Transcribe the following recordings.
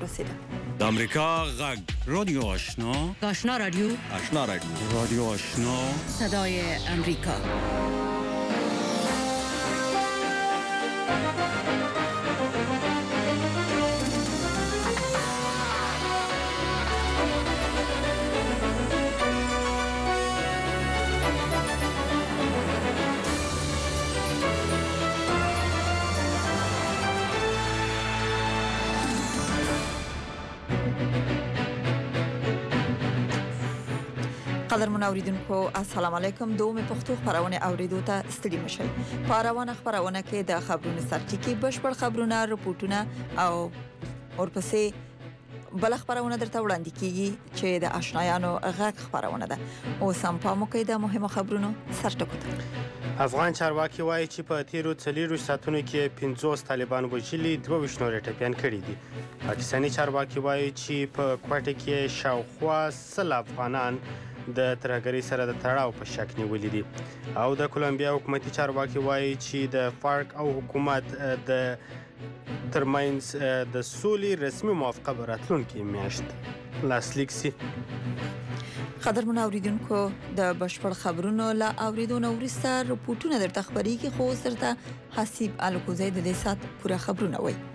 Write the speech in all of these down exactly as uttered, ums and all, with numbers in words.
ورسېده. د امریکا غږ رادیو آشنا آشنا رادیو آشنا رادیو رادیو آشنا صدای امریکا. قدرمن اوریدونکو السلام علیکم. دومې پښتو خبرونه اوریدو ته ستړي مشئ. په روانه خبرونه کې د خبرونو سرټکی بشپړ خبرونه رپورټونه او ورپسې بل خبرونه درته وړاندې کیږي چې د آشنایانو غږ خبرونه ده. اوس هم په موکې د مهمو خبرونو سرټکو ته. افغان چارواکي وایي چې په تیرو څلوېښتو ساعتونو کې پنځوس طالبان وژلي، دوه ویشت نور ټپیان کړي دي. پاکستاني چارواکي وایي چې په کوټه کې شاوخوا سل افغانان د ترهګرۍ سره د تړاو په شک نیولې دي. او د کولمبیا حکومتي چارواکي وایي چې د فارک او حکومت د ترمنځ د سولې رسمي موافقه به راتلونکې میاشت لاسلیک سي. قدرمن اوریدونکو د بشپړ خبرونو لا اوریدو نو ورسته رپورټونه درته خبريږي، خو سرته حسیب الکوزی د دې سات پوره خبرونه وایي.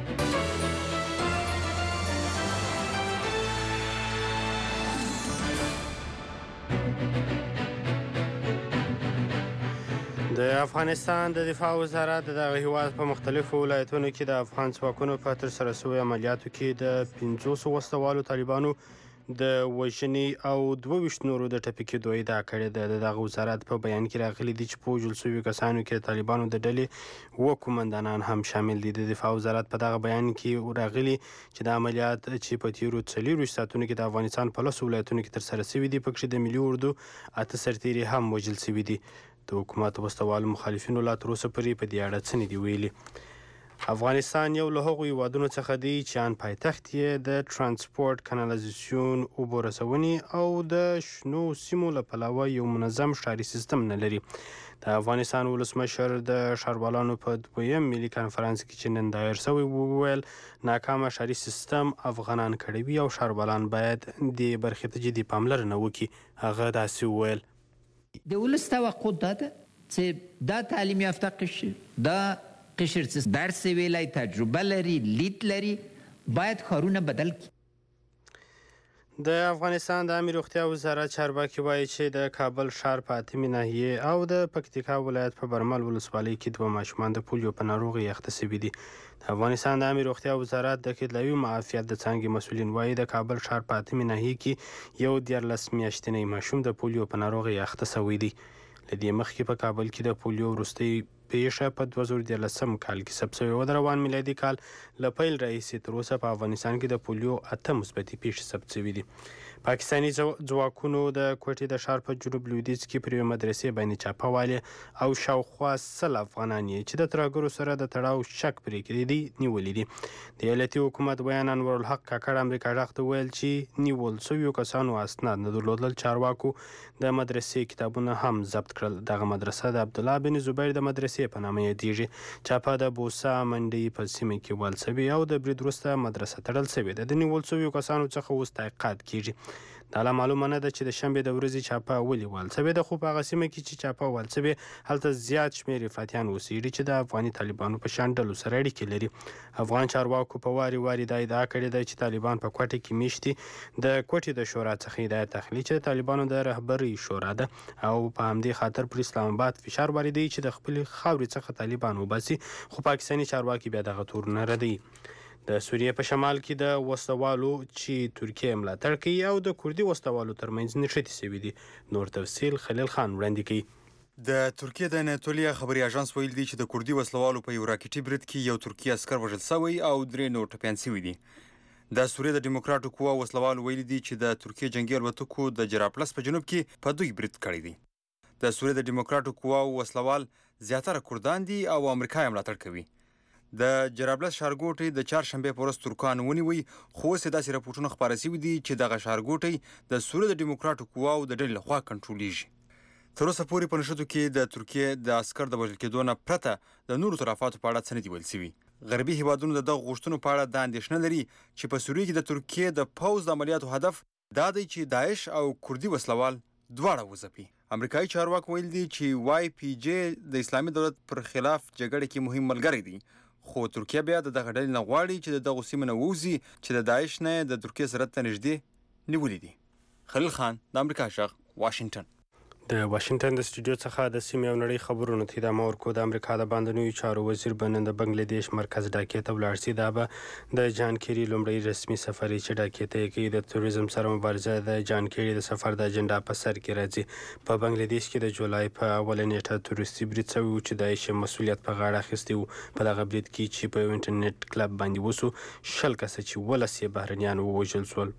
د افغانستان د دفاع وزارت د دغه هیواد په مختلفو ولایتونو کې د افغان ځواکونو په ترسره شویو عملیاتو کې د پنځوسو وسلوالو طالبانو د وژنې او دوه ویشت نورو د ټپي کېدو ادعا کړې ده. د دغه وزارت په بیان کې راغلي دي چې په وژل شویو کسانو کې د طالبانو د ډلې اووه قومندانان هم شامل دي. د دفاع وزارت په دغه بیان کې راغلي چې د عملیات چې په تیرو څلوېښتو ساعتونو کې د افغانستان په لسو ولایتونو کې ترسره شوي دي، پکې د ملي اردو اته سرتیري هم وژل شوي دي. د حکومت وسلوالو مخالفینو لا تر اوسه پورې په دې اړه څه نه دي ویلي. افغانستان یو له هغو هیوادونو څخه دی چې ان پایتخت یې د ترانسپورت، کانالیزاسیون، اوبو رسونې او د شنو سیمو له پلوه یو منظم ښاري سیستم نه لري. د افغانستان ولسمشر د ښاروالانو په دویم ملي کنفرانس کې چې نن دایر شوی وویل ناکامه ښاري سیستم افغانان کړوي او ښاروالان باید دې برخې ته جدي پاملرنه وکړي. هغه داسې وویل: د ولس توقع دا ده چې دا تعلیم یافته قشر، دا قشر چې درس ویلی، تجربه لري، لید لري، باید کارونه بدل کړي. د افغانستان د عامه روغتیا وزارت چارواکي وایي چې د کابل ښار په اتمې ناحیې او د پکتیکا ولایت په برمل ولسوالۍ کې دوه ماشومان د پولیو په ناروغۍ اخته شوي دي. د افغانستان د عامه روغتیا وزارت د کډوالي معافیت د څانګې مسؤلین وایي د کابل ښار په اتمې ناحیې کې یو دیارلس میاشتنی ماشوم د پولیو په ناروغۍ اخته شوی دی. له دې مخکې په کابل کې د پولیو وروستۍ پیښه په دوه زره دیارلسم کال کې ثبت شوې وه. د روان میلادي کال له پیل راهیسې تر اوسه په افغانستان کې د پولیو اته مثبتې پیښې ثبت شوي دي. پاکستاني ځواکونو د کوټې د ښار په جنوب لویدیځ کې پر یوې مدرسې باندې چاپه والې او شاوخوا سل افغانان یې چې د ترهګرو سره د تړاو شک پرې کړی دی نیولي دي. د ایالتي حکومت بیان انورالحق کاکړ امریکا غږ ته ویل چې نیول شویو کسانو اسناد نه درلودل. چارواکو د مدرسې کتابونه هم ضبط کړل. دغه مدرسه د عبدالله بن زبیر د مدرسې په نامه یادیږي. چاپه د بوسا منډۍ په سیمه کې وال شوې او د برید وروسته مدرسه تړل شوې ده. د نیول شویو کسانو څخه اوس تحقیقات کیږي. دا لا معلومه نه ده چې د شنبې د ورځې چاپه ولې وال شوې ده، خو په هغه سیمه کې چې چاپه وال شوې هلته زیات شمېر فاتحان اوسېږي چې د افغاني طالبانو په شان ډلو سره اړیکې لري. افغان چارواکو په واري واري دا ادعا کړې ده چې طالبان په کوټه کې میشتي. د کوټې د شورا څخه هدایت اخلي چې د طالبانو د رهبرۍ شورا ده او په همدې خاطر پر اسلام آباد فشار واردوي چې د خپلې خاورې څخه طالبان وباسي، خو پاکستاني چارواکي بیا دغه تورونه ردوي. د سوریې په شمال کې د وسلوالو چې ترکیه ملاتړ کوي او د کردي وسلوالو ترمنځ نښتې شوي دي. نور تفصیل خلیل خان وړاندې کوي. د ترکیه د اناتولیا خبري اژانس ویل دي چې د کردي وسلوالو په یو راکټي برید کې یو ترکي عسکر وژل شوی او درې نور ټپیان شوي دي. د سوریې د ډیموکراټو قوا وسلوالو ویل دي چې د ترکیه جنگي الوتکو د جراپلس په جنوب کې په دوی برید کړی دی. د سوریې د ډیموکراټو قوا وسلوال زیاتره کردان دي او امریکا یې ملاتړ کوي. د جرابلس ښارګوټی د چهارشنبې په ورځ ترکان ونیوی، خو اوس یې داسې راپورټونه خپاره شوي دي چې دغه ښارګوټی د سوریې د ډیموکراټو قواو د ډلې لخوا کنټرولېږي. تر اوسه پورې په نښتو کې د ترکیې د عسکر د وژل کېدو نه پرته د نورو طرفاتو په اړه څه نه دي ویل شوي. غربي هیوادونو د دغه غوښتنو په اړه دا اندېښنه لري چې په سوریه کې د ترکیې د پوځ د عملیاتو هدف دا دی چې داعش او کردي وسلوال دواړه وځپي. امریکایي چارواکو ویل دي چې وای پی جی د اسلامي دولت پر خلاف جګړه کې مهم ملګری دی، خو ترکیه بیا د دغه ډلې نه غواړي چې د دغو سیمو نه ووځي چې د داعش نه د ترکیې سرحد ته نږدې نیولي دي. خلیل خان، د امریکا غږ، واشنگټن. د واشنگټن د سټوډیو څخه د سیمې او نړۍ خبرونو ته ادامه ورکوو. د امریکا د باندنیو چارو وزیر به نن د بنګلادیش مرکز ډاکې ته ولاړ شي. دا به د جان کیري لومړی رسمي سفر چې ډاکې ته یې کوي. د توریزم سره مبارزه د جان کیري د سفر د اجنډا په سر کې راځي. په بنګلادیش کې د جولای په اوله نیټه تورستي برید شوی و چې داعش مسؤلیت په غاړه اخیستی و. په دغه برید کې چې په یو انټرنیټ کلب باندې وسو، شل کسه چې ولس یې بهرنیان ووژل شول.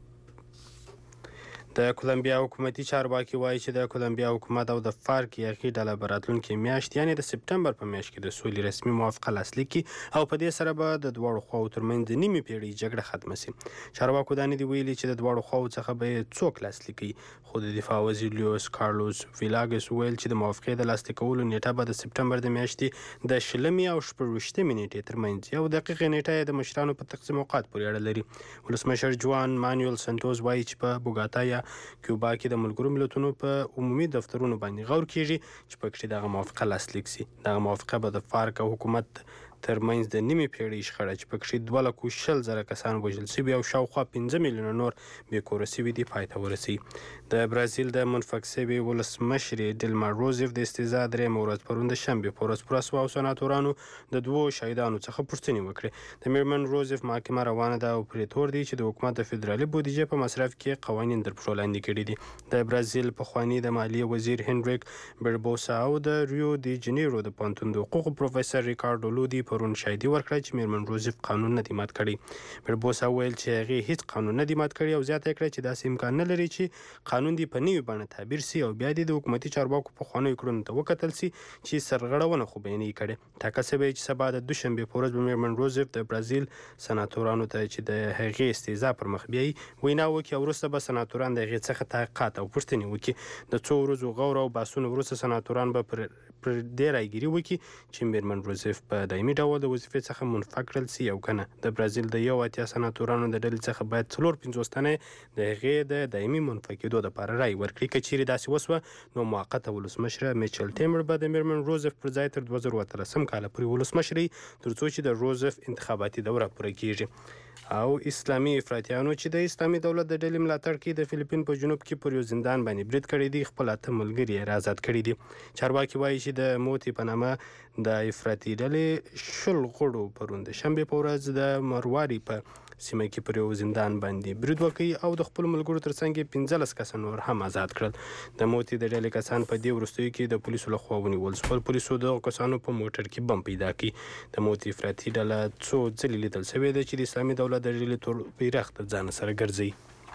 د کولمبیا حکومتي چارواکي وایي چې د کولمبیا حکومت او د فارک یاغي ډله به راتلونکې میاشت یعنې د سپټمبر په میاشت کې د سولې رسمي موافقه لاسلیک کړي او په دې سره به د دواړو خواو ترمنځ د نیمې پېړۍ جګړه ختمه شي. چارواکو دا نه دي ویلي چې د دواړو خواو څخه به یې څوک لاسلیک کړي، خو د دفاع وزیر لیوس کارلوس ویلاګس ویل چې د موافقې د لاسلیک کولو نیټه به د سپټمبر د میاشتې د شلمې او شپږویشتمې نیټې ترمنځ یو دقیقه نیټه یې د مشرانو په تقسیم اوقات پورې اړه لري. ولسمشر جوان مانویل سنټوس وایي چې په بوګاتا یا کیوبا کې د ملګرو ملتونو په عمومي دفترونو باندې غور کیږي چې پکې دغه موافقه لاسلیک شي. دغه موافقه به د فارک او حکومت ترمنځ د نیمې پېړۍ شخړه چې پکې دوه لکه شل زره کسان وژل شوي او شاوخوا پنځه میلیونه نور بې کوره شوي دي پای ته ورسوي. د برازیل د منفک شوي ولسمشرې ډیلما روزیف د استیزا درېیمه ورځ پرون د شنبې په ورځ پر رسوا او سناتورانو د دوو شهیدانو څخه پوښتنې وکړې. د میرمن روزیف محاکمه روانه ده او پرې تور دی چې د حکومت د فدرالي بودیجې په مصرف کې قوانین در پښو لاندې کړي دي. د برازیل پخواني د مالیې وزیر هنریک بربوسا او د ریو دی جنیرو د پوهنتون د حقوقو پروفیسر ریکارډو لودي پرون شاهدي ورکړه چې میرمن روزیف قانون نه دی مات کړی. بربوسا ویل چې هغې هیڅ قانون نه دی مات کړی او زیاته کړه چې داسې امکان نه لري چې قانون دی په نوې بڼه تعبیر سي او بیا د حکومتي چارواکو پخوانیو کړنو ته وکتل سي چې سرغړونه خو به یې نه کړې. ټاکل شوی چې سبا د دوشنبې په ورځ به میرمن روزیف د برازیل سناتورانو ته چې د هغې استیزا پر مخ بیایي وینا وکړي او وروسته به سناتوران د هغې څخه تحقیقات او پوښتنې وکړي. د څو ورځو غور او بحثونو وروسته سناتوران به پر پر دې رایګیري وکړي چې میرمن روزیف په دایمي ډول د وظیفې څخه منفک کړل سي او کنه. د برازیل د یو اتیا سناتورانو د ډلې څخه باید څلور پنځوس تنه د هغې د دایمي منفکېدو دپاره رای ورکړي. که چیرې داسې وسوه نو موقته ولسمشره میچل ټیمر به د میرمن روزیف پر ځای تر دوه زره اتلسم کاله پورې ولسمشري تر څو چې د روزیف انتخاباتي دوره پوره کیږي. او اسلامي افراطیانو چې د اسلامي دولت د ډلې ملاتړ کوي د فلیپین په جنوب کې پر یو زندان باندې برید کړی دی، خپل اته ملګري یې آزاد کړي دي. چارواکي وایي چې د موتی په نامه د افراطي ډلې شل غړو پرون د شنبې په ورځ د مرواري په سیمه کې پر یو زندان باندې برید وکړي او د خپل ملګرو ترڅنګ یې پنځلس کسه نور هم آزاد کړل. د موتی د ډلې کسان په دې وروستیو کې د پولیسو لخوا ونیول شول. پولیسو دغو کسانو په موټر کې بم پیدا کړي. د موتی افراطي ډله څو ځلې لیدل شوې ده چې د اسلامي دولت د ډلې تور بیرغ د ځان سره ګرځي.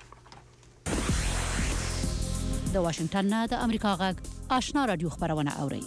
د واشنگټن نه د امریکا غږ آشنا رادیو خبرونه اوري.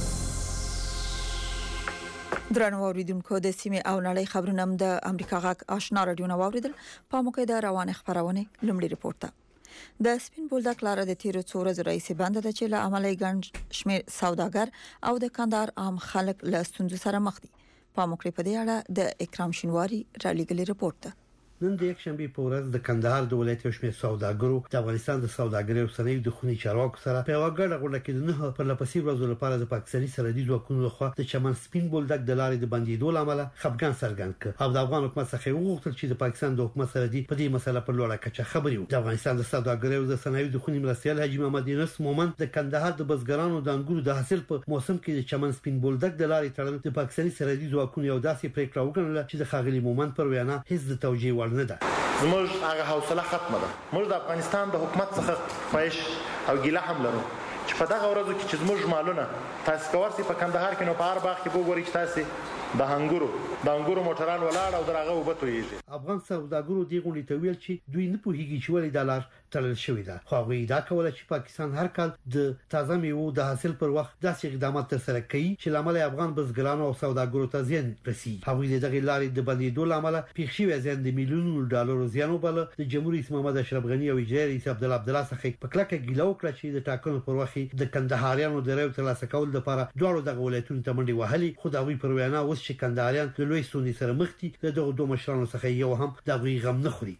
درنو اوریدونکو د سیمې او نړۍ خبرونه د امریکا غږ آشنا رادیو نو اوریدل. په موقع د روانه خبرونه لومړی رپورټ ده. د سپین بولدک لاره د تیرو څو ورځو راهیسې بنده ده چې له عملي ګڼ شمېر سوداګر او د کندهار عام خلک له ستونزو سره مخ دي. په موقع په دې اړه د اکرام شینواری را لېږلي رپورټ ده. نن د یک شنبه په ورځ د کندهار د ولایت یو شمېر سوداګرو د افغانستان د سوداګرۍ اوسنۍ د خوني چارواکو سره په وګړه غونډه کې د نه پر لپسې ورځو لپاره د پاکستاني سرحدي ځواکونو لخوا د چمن سپین بولدک د لارې د بندیدو لامل خپګان څرګند کړ او د افغان حکومت څخه وغوښتل چې د پاکستان د حکومت سرحدي په دې مسله پر لوړه کچه خبري وکړي. د افغانستان د سوداګرۍ او د صنایعو د خوني مرستیال حاجی محمد یونس مومن د کندهار د بزګرانو د انګورو د حاصل په موسم کې د چمن سپین بولدک د لارې تړل د پاکستاني سرحدي ځواکونو یو داسې پریکړه وکړه چې د خاغلی مومن پر وینا هیڅ د توجیه وړ نه ده. زموږ هغه حوصله ختمه ده. موږ د افغانستان د حکومت څخه خواهش او ګیله هم لرو چې په دغه ورځو کې چې زموږ مالونه تاسو کوارسي په کندهار کې نو په هر باغ کې وګورئ چې تاسو د انګورو د انګورو موټران ولاړ او درغه وبتويږي. افغان سوداګرو دی غونډې ته ویل چې دوی نه پوهیږي چې ولې د لار تړل شوې ده. خو هغه دا کوله چې پاکستان هر کال د تازه میوو د حاصل پر وخت داسې اقدامات تر سره کوي چې لامل افغان بزګرانو او سوداګرو ته زیان رسي. هغه دغه لارې د بندیدو لامل پیښ شوی زیان د میلیونونو ډالرو زیان وبله. د جمهوریت رئیس محمد اشرف غنی او اجرایي رئیس عبد الله عبدالله څخه په کلکه ګیله وکړه چې د ټاکنو پر وخت د کندهاریانو د راو ترلاسه کول لپاره دواړو دغه ولایتونو ته منډي وهلي. خو دا وی پر وینا اوس اوس چې کندهاریان د لوی ستونزې سره مخ دي د دغه دوه مشرانو څخه یو هم د غوي غم نه خوري.